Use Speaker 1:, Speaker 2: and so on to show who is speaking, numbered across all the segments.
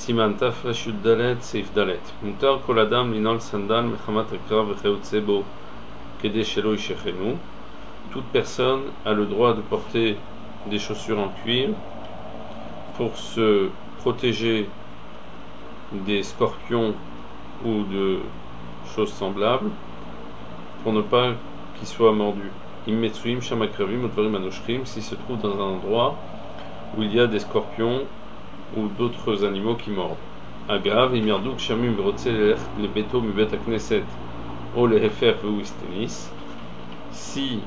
Speaker 1: Siman Tafresh Dalet Seif Dalet. Mutar Kol Adam Linol Sandal Mechamat Akrav Vechayotze Bo Kede Shelo Ishechenu. Toute personne a le droit de porter des chaussures en cuir pour se protéger des scorpions ou de choses semblables, pour ne pas qu'ils soient mordus. Immetsuim Shamakravim Utvarim Anoshrim, s'il se trouve dans un endroit où il y a des scorpions ou d'autres animaux qui mordent. Agav, Imirduk Shamim Vrotse le Beto Mibet Akneset O le Hefer Veuistenis. Si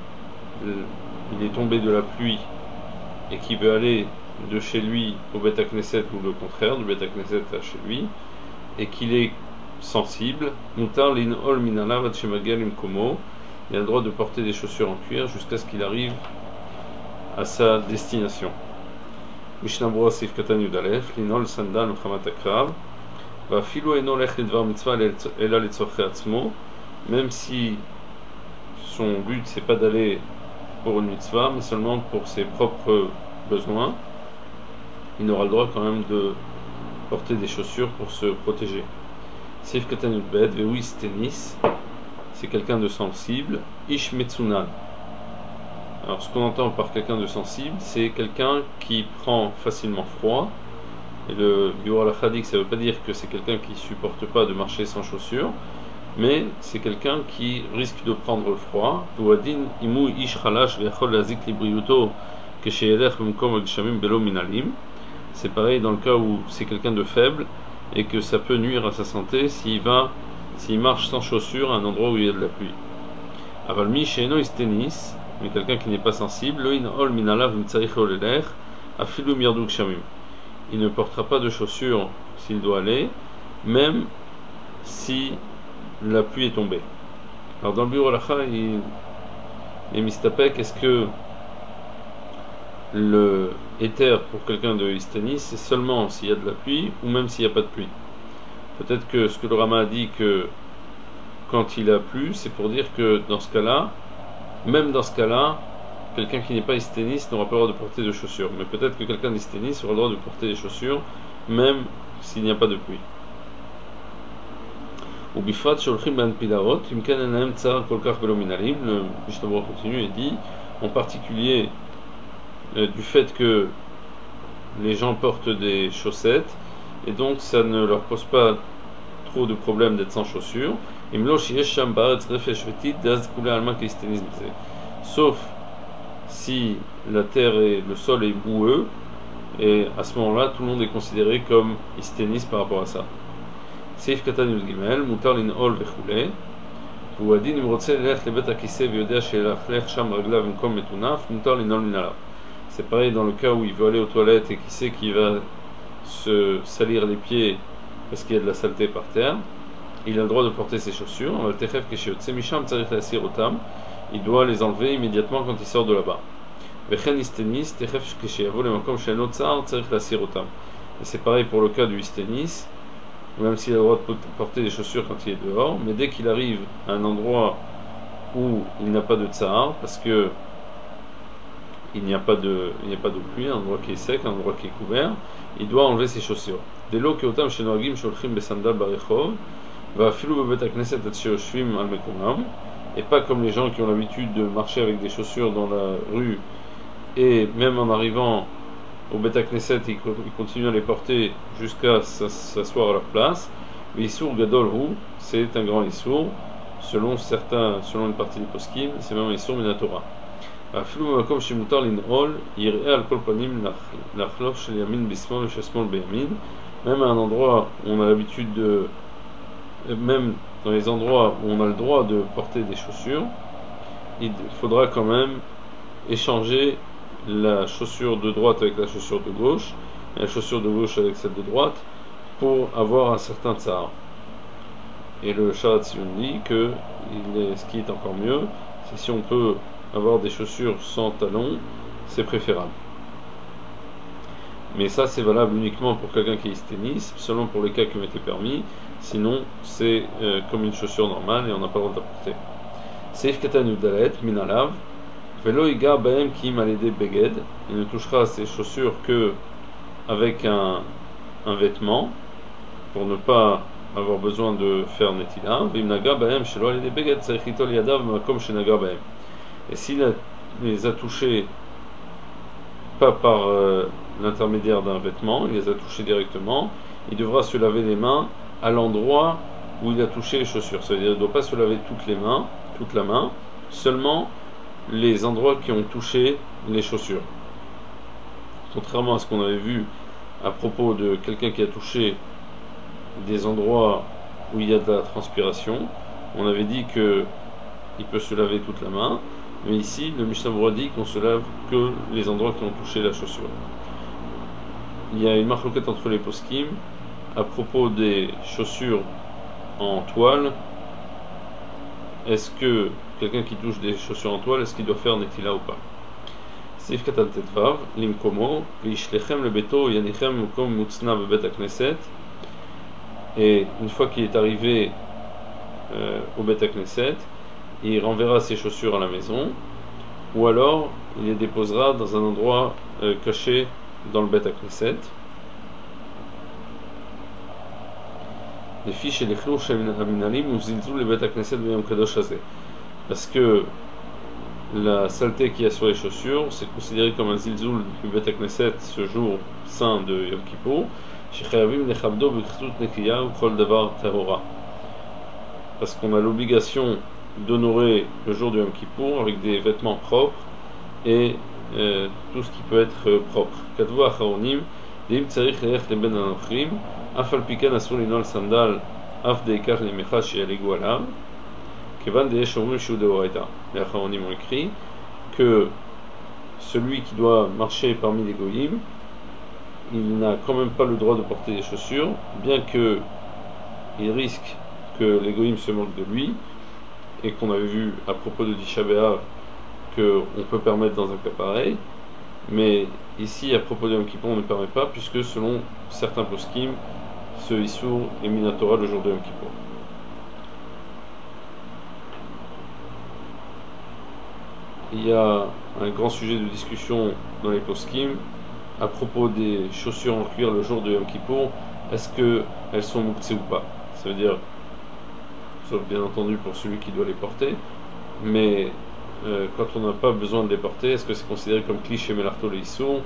Speaker 1: il est tombé de la pluie et qu'il veut aller de chez lui au Bet Knesset ou le contraire, du Bet Knesset à chez lui, et qu'il est sensible, Mutar lin ol minalav shemagel imkomo, il a le droit de porter des chaussures en cuir jusqu'à ce qu'il arrive à sa destination. Mishnah Berurah Seif Katan Yud Alef, linol sandal mechamat akrav, va filo eno lech ledvar mitzvah ela letzorchei atzmo, même si son but c'est pas d'aller pour une mitzvah, mais seulement pour ses propres besoins, il aura le droit quand même de porter des chaussures pour se protéger. Seif Katan Yud Bet, Veuis Tenis, c'est quelqu'un de sensible. Ish Metsunan. Alors ce qu'on entend par quelqu'un de sensible, c'est quelqu'un qui prend facilement froid. Et le Biur al-Khadik, ça ne veut pas dire que c'est quelqu'un qui ne supporte pas de marcher sans chaussures, mais c'est quelqu'un qui risque de prendre froid. Ouadin imu ish khalash ve'achol lazik libriyuto keshe'elech b'mkom al-gshamim belo minalim. C'est pareil dans le cas où c'est quelqu'un de faible et que ça peut nuire à sa santé s'il marche sans chaussures à un endroit où il y a de la pluie. Avalmi she'eno istenis, mais quelqu'un qui n'est pas sensible, lo in ol minalav mitzarich olelech afilu mirduk shamim. Il ne portera pas de chaussures s'il doit aller, même si la pluie est tombée. Alors dans le bureau Lacha, il est mistapek, est-ce que le éther pour quelqu'un de Istanis, c'est seulement s'il y a de la pluie ou même s'il n'y a pas de pluie? Peut-être que ce que le Rama a dit que quand il a plu, c'est pour dire que dans ce cas-là, même dans ce cas-là, quelqu'un qui n'est pas Istanis n'aura pas le droit de porter de chaussures. Mais peut-être que quelqu'un d'Istanis aura le droit de porter des chaussures même s'il n'y a pas de pluie. Ou bifrat sholchim ben pilarot, imken enahem tsar kolkach belo minalim. Le Mishnah Berurah continue et dit, en particulier du fait que les gens portent des chaussettes et donc ça ne leur pose pas trop de problèmes d'être sans chaussures. Sauf si la terre et le sol est boueux, et à ce moment-là tout le monde est considéré comme isténis par rapport à ça. Seif Katan Yud Gimel, Mutar lin ol vechule, Vuadin imrotze lelech lebet hakiseh veyodea she'elach sham raglav imkom metunaf, Mutar lin ol minalav. C'est pareil dans le cas où il veut aller aux toilettes et qu'il sait qu'il va se salir les pieds parce qu'il y a de la saleté par terre. Il a le droit de porter ses chaussures. Il doit les enlever immédiatement quand il sort de là-bas. Et c'est pareil pour le cas du istenis, même s'il a le droit de porter des chaussures quand il est dehors, mais dès qu'il arrive à un endroit où il n'a pas de tsar, parce que il n'y a pas de pluie, un endroit qui est sec, un endroit qui est couvert, il doit enlever ses chaussures. Dès l'eau keotam shenoagim sholchim besandal barechov, va filou bebet knesset et sheoshvim al mekumam, et pas comme les gens qui ont l'habitude de marcher avec des chaussures dans la rue, et même en arrivant au Bet Knesset, ils continuent à les porter jusqu'à s'asseoir à leur place. Mais Issour Gadol Hu, c'est un grand Issour, selon une partie des poskim, c'est même un Issour Minatora. Même à un endroit où on a l'habitude même dans les endroits où on a le droit de porter des chaussures, il faudra quand même échanger la chaussure de droite avec la chaussure de gauche, et la chaussure de gauche avec celle de droite, pour avoir un certain tsar. Et le Sharat Sion dit que ce qui est encore mieux, c'est si on peut avoir des chaussures sans talons, c'est préférable. Mais ça c'est valable uniquement pour quelqu'un qui est isténis, seulement pour les cas qui ont été permis, sinon c'est comme une chaussure normale et on n'a pas le droit de la porter. Seif Katan Yud Dalet, Minalav, Velo Iga Baem Ki Malede Beged, il ne touchera ses chaussures que avec un un vêtement pour ne pas avoir besoin de faire netila. Et s'il les a touchés pas par l'intermédiaire d'un vêtement, il les a touchés directement, il devra se laver les mains à l'endroit où il a touché les chaussures. Ça veut dire qu'il ne doit pas se laver toutes les mains, toute la main, seulement les endroits qui ont touché les chaussures. Contrairement à ce qu'on avait vu à propos de quelqu'un qui a touché des endroits où il y a de la transpiration, on avait dit qu'il peut se laver toute la main, mais ici le Mishnah Berurah dit qu'on se lave que les endroits qui ont touché la chaussure. Il y a une marloquette entre les poskim à propos des chaussures en toile. Est-ce que quelqu'un qui touche des chaussures en toile, est-ce qu'il doit faire netila ou pas? Sif katan tetvav limkomo v'ishlechem lebeto yanichem mukom mutzna bebet hakneset. Et une fois qu'il est arrivé au Bet HaKnesset, il renverra ses chaussures à la maison, ou alors il les déposera dans un endroit caché dans le Bet HaKnesset. Les fiches et les chlouches aminalim ou zilzul le Bet HaKnesset b'yom kadosh hazeh. Parce que la saleté qu'il y a sur les chaussures, c'est considéré comme un zilzul du Bet HaKnesset ce jour saint de Yom Kippour. Parce qu'on a l'obligation d'honorer le jour de Yom Kippour avec des vêtements propres et tout ce qui peut être propre. Les Acharonim ont écrit que celui qui doit marcher parmi les goyim, il n'a quand même pas le droit de porter des chaussures, bien que il risque que les goyim se moquent de lui, et qu'on avait vu à propos de Tisha B'Av qu'on peut permettre dans un cas pareil, mais ici à propos de Yom Kippour on ne permet pas, puisque selon certains poskim, ce Issour est minatora le jour de Yom Kippour. Il y a un grand sujet de discussion dans les poskim à propos des chaussures en cuir le jour de Yom Kippour. Est-ce qu'elles sont mouktsé ou pas? Ça veut dire, sauf bien entendu pour celui qui doit les porter, mais quand on n'a pas besoin de les porter, est-ce que c'est considéré comme cliché melarto le issour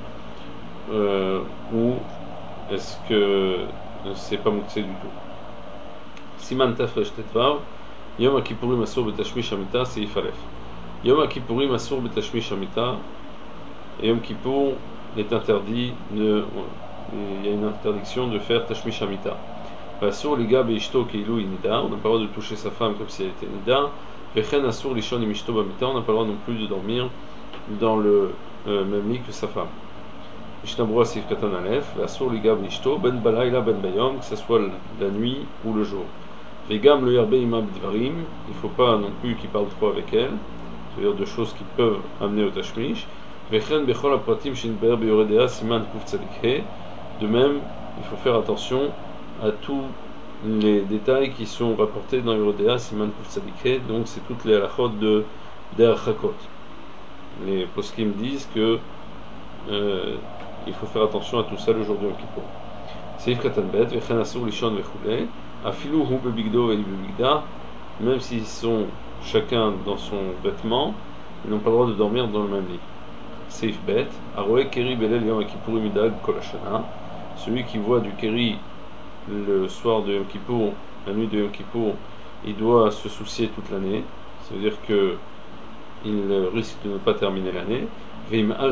Speaker 1: ou est-ce que c'est pas mouktsé du tout? Siman tafresh tetvav Yom HaKippurim asur betashmish hamita seif alef. Yom HaKippurim asur betashmish hamita. Yom Kippour est interdit il y a une interdiction de faire tashmish hamita. Asur liga beishto keilu inida, on n'a pas le droit de toucher sa femme comme si elle était nida. Vechen asur lishon imishto bamita, on n'a pas le droit non plus de dormir dans le même lit que sa femme. Mishnah Berurah sif katan alef, asur liga beishto ben balayla ben bayom, que ce soit la nuit ou le jour. Vegam le yarbe ima b'dvarim, il ne faut pas non plus qu'il parle trop avec elle, c'est-à-dire de choses qui peuvent amener au tashmish. Vechen bechol apratim shinber beyoredea siman kuf tzadik. De même, il faut faire attention à tous les détails qui sont rapportés dans Yoredea siman kuf tzadik. Donc c'est toutes les halachot de Derachakot. Les poskim disent que il faut faire attention à tout ça le jour de Yom Kippour. Seif katan bet vechen asur lishon vechule afilu hu bebigdo veli bebigda, même s'ils sont chacun dans son vêtement, ils n'ont pas le droit de dormir dans le même lit. Seif bet aroe keri belel Yom Kippurim idag kol hashana, celui qui voit du keri le soir de Yom Kippour, la nuit de Yom Kippour, il doit se soucier toute l'année, ça veut dire que il risque de ne pas terminer l'année. Et dans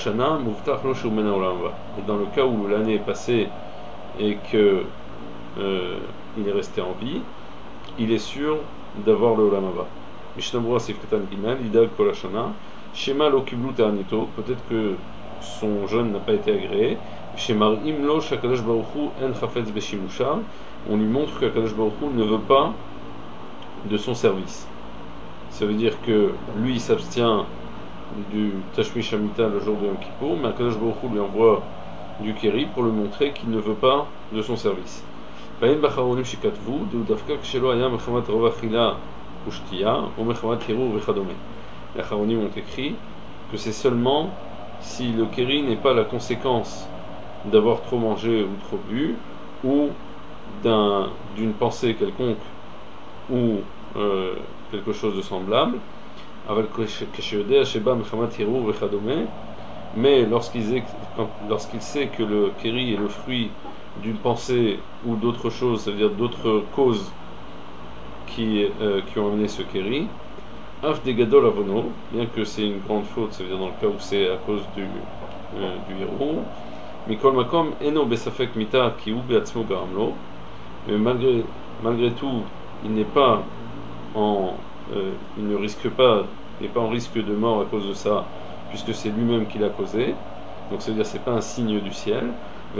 Speaker 1: le cas où l'année est passée et que il est resté en vie, il est sûr d'avoir le Olam Haba. Mishnah Berurah sif katan gimel idag kol hashana shema lo kiblu ta'anito, peut-être que son jeûne n'a pas été agréé. Shemar imlo shakadosh baruch hu en chafetz beshimusha, on lui montre que Kadosh Baruch Hu ne veut pas de son service. Ça veut dire que lui il s'abstient du Tashmish Hamita le jour de Yom Kippour, mais Kadosh Baruch Hu lui envoie du Keri pour lui montrer qu'il ne veut pas de son service. Les Acharonim ont écrit que c'est seulement si le Keri n'est pas la conséquence d'avoir trop mangé ou trop bu, ou d'une pensée quelconque, ou quelque chose de semblable. Mais lorsqu'il sait que le kéri est le fruit d'une pensée ou d'autre chose, c'est-à-dire d'autres causes qui ont amené ce kéri, Af de Gadol Avono, bien que c'est une grande faute, c'est-à-dire dans le cas où c'est à cause du héros, Mikol Makom Eno Besafek Mita Ki ou Beatzmo Garamlo, mais malgré tout, il n'est pas il ne risque pas, il n'est pas en risque de mort à cause de ça, puisque c'est lui-même qui l'a causé. Donc ça veut dire que c'est pas un signe du ciel. De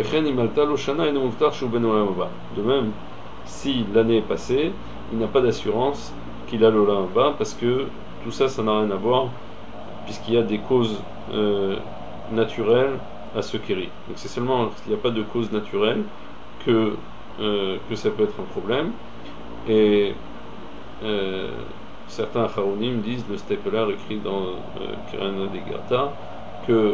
Speaker 1: même, si l'année est passée, il n'a pas d'assurance qu'il a l'Olam Haba, parce que tout ça, ça n'a rien à voir, puisqu'il y a des causes naturelles à ce kéri. Donc c'est seulement lorsqu'il n'y a pas de cause naturelle que ça peut être un problème. Et certains Acharonim disent, le Stapler écrit dans Kirana de Gerta, que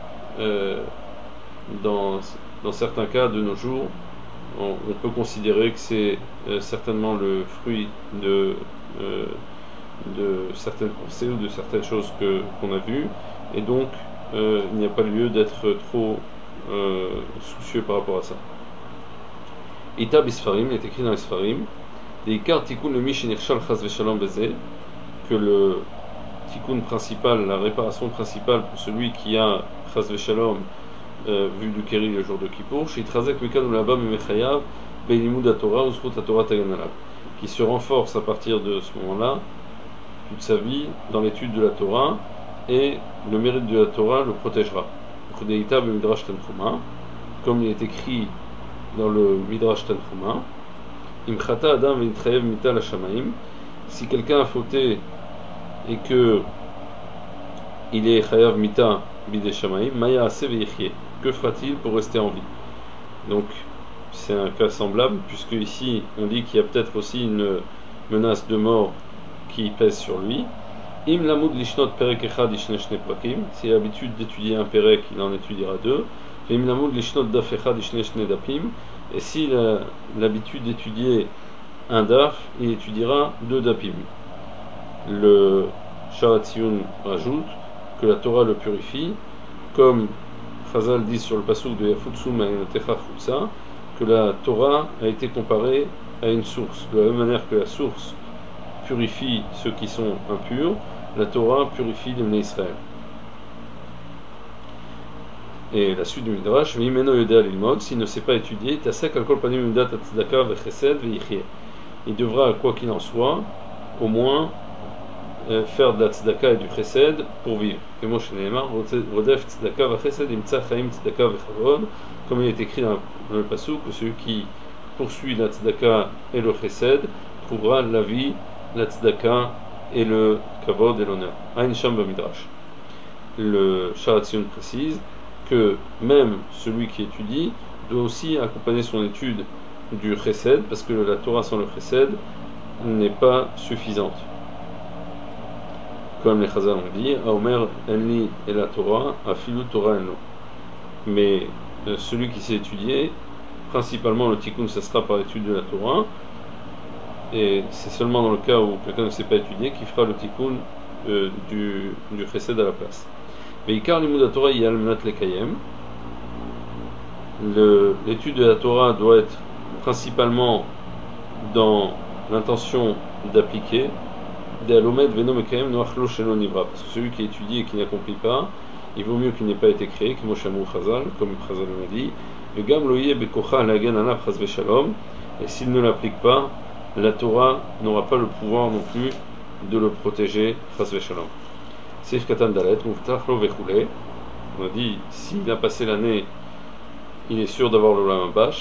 Speaker 1: dans certains cas de nos jours, on peut considérer que c'est certainement le fruit de certaines pensées ou de certaines choses qu'on a vues, et donc il n'y a pas lieu d'être trop soucieux par rapport à ça. Ita Bisfarim, il est écrit dans les Sfarim, des Ikar Tikkun le Mishinirshal Chaz Veshalom Bezeh, que le Tikkun principal, la réparation principale pour celui qui a Chaz Veshalom vu du Kéri le jour de Kippour, Sheitrazek Mikan Ulaba Memechayav Beilimud Torah ou Zchut Torah Taganalav, qui se renforce à partir de ce moment-là, toute sa vie, dans l'étude de la Torah, et le mérite de la Torah le protégera. Chodeita Bemidrash Tanchuma, comme il est écrit dans le Midrash Tanchuma, Imchata Adam V'Intrayev Mita Lashamaim, si quelqu'un a fauté et que il est Chayav Mita Bidei Shamaim, Maya Ase V'Yichye, que fera-t-il pour rester en vie? Donc c'est un cas semblable, puisque ici on dit qu'il y a peut-être aussi une menace de mort qui pèse sur lui. Im lamud lishnot perek echad ishne shne prakim, s'il a l'habitude d'étudier un perek, il en étudiera deux. Im lamud lishnot daf echad ishne shne dapim, et s'il a l'habitude d'étudier un daf, il étudiera deux dapim. Le Sharatzion rajoute que la Torah le purifie, comme Chazal dit sur le pasuk de Yafutsu Ma'inatecha Chutza, que la Torah a été comparée à une source. De la même manière que la source purifie ceux qui sont impurs, la Torah purifie les Bnei Israël. Et la suite du Midrash, V'imeno yodea lilmod, s'il ne sait pas étudier, tasek al kol panim midat tzedaka v'chesed v'yichye. Il devra, quoi qu'il en soit, au moins faire de la tzedaka et du chesed pour vivre. Rodef tzedaka v'chesed imtsa chaim tzedaka v'chavod, comme il est écrit dans le pasuk, que celui qui poursuit la tzedaka et le chesed trouvera la vie, la tzedaka et le kavod et l'honneur. Ain Sham Bamidrash. Le Sharatzion précise que même celui qui étudie doit aussi accompagner son étude du chesed, parce que la Torah sans le chesed n'est pas suffisante. Comme les Chazal ont dit, Aomer enli et la Torah, afilu Torah enlo. Mais celui qui sait étudier, principalement le tikkun, ça sera par l'étude de la Torah, et c'est seulement dans le cas où quelqu'un ne sait pas étudier qu'il fera le tikkun du chesed à la place. Veikar limud Torah yal menat lekayem. L'étude de la Torah doit être principalement dans l'intention d'appliquer. Parce que celui qui étudie et qui n'accomplit pas, il vaut mieux qu'il n'ait pas été créé, comme Chazal l'a dit. Et s'il ne l'applique pas, la Torah n'aura pas le pouvoir non plus de le protéger. Sif Katan Dalet, on a dit, s'il a passé l'année, il est sûr d'avoir le Olam Haba,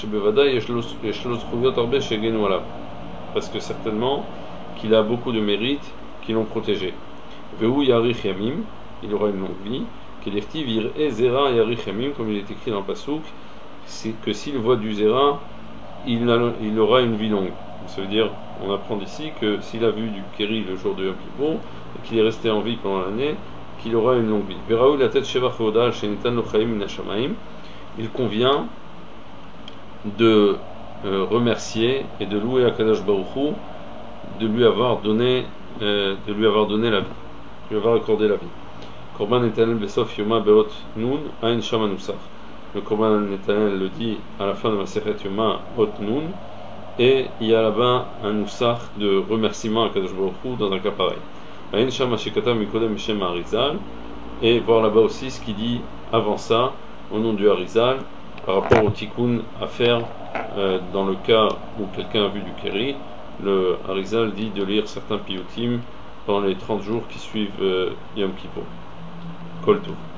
Speaker 1: parce que certainement qu'il a beaucoup de mérites qui l'ont protégé. Vehu Yarich Yamim, il aura une longue vie. Kedirti Vir Ezera Yarich Yamim, comme il est écrit dans le Pasuk, c'est que s'il voit du Zera, il aura une vie longue. Ça veut dire, on apprend d'ici que s'il a vu du Kéri le jour de Yom Kippour, et qu'il est resté en vie pendant l'année, qu'il aura une longue vie. Veraou la tête Sheva Choda Shenitan Lochaim Minashamaim, il convient de remercier et de louer Akadosh Baruch Hu de lui avoir donné la vie, de lui avoir accordé la vie. Korban Netanel Besof Yoma Beot Nun Ain Shama Nusach. Le Korban Netanel le dit à la fin de Masechet Yoma Ot Nun, et il y a là-bas un Nusach de remerciement à Kadosh Baruch Hu dans un cas pareil. Ain Shama Shekata Mikodem Shem Arizal, et voir là-bas aussi ce qu'il dit avant ça au nom du Harizal par rapport au tikkun à faire dans le cas où quelqu'un a vu du Kéri. Le Harizal dit de lire certains piyutim pendant les 30 jours qui suivent Yom Kippur. Kol Tov.